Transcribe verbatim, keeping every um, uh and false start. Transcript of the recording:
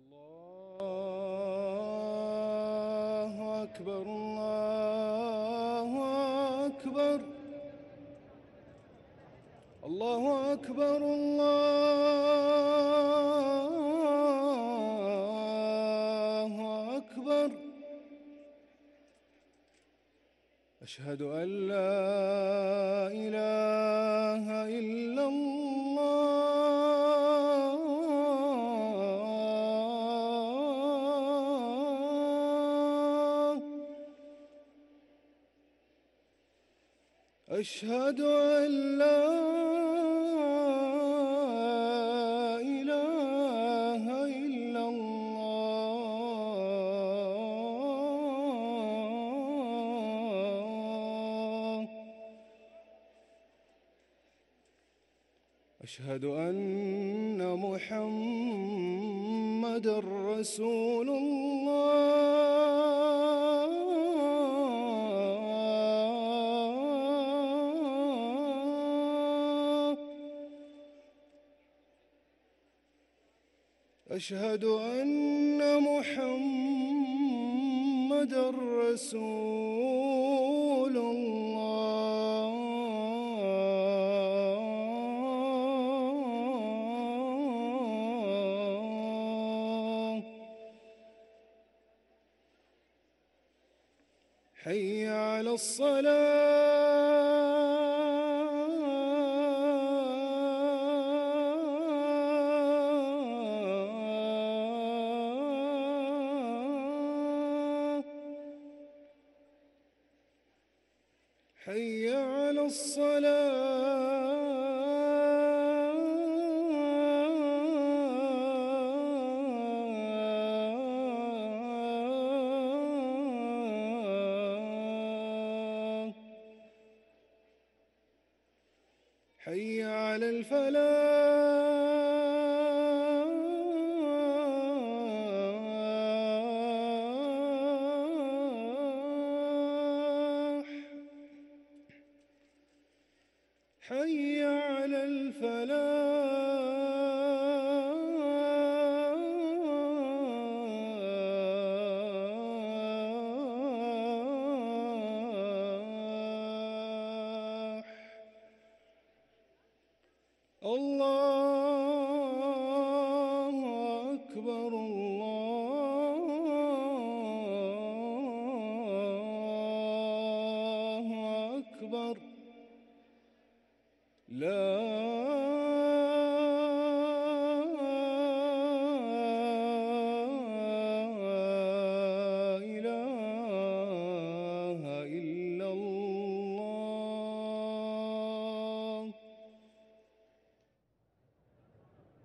الله أكبر الله أكبر الله أكبر الله أكبر. أشهد أن لا إله إلا الله. أشهد أن لا إله إلا الله. أشهد أن محمدًا رسول الله. أشهد أن محمدًا رسول الله. حي على الصلاة. حي على الصلاة. حي على الفلاح. حي على الفلاح. الله أكبر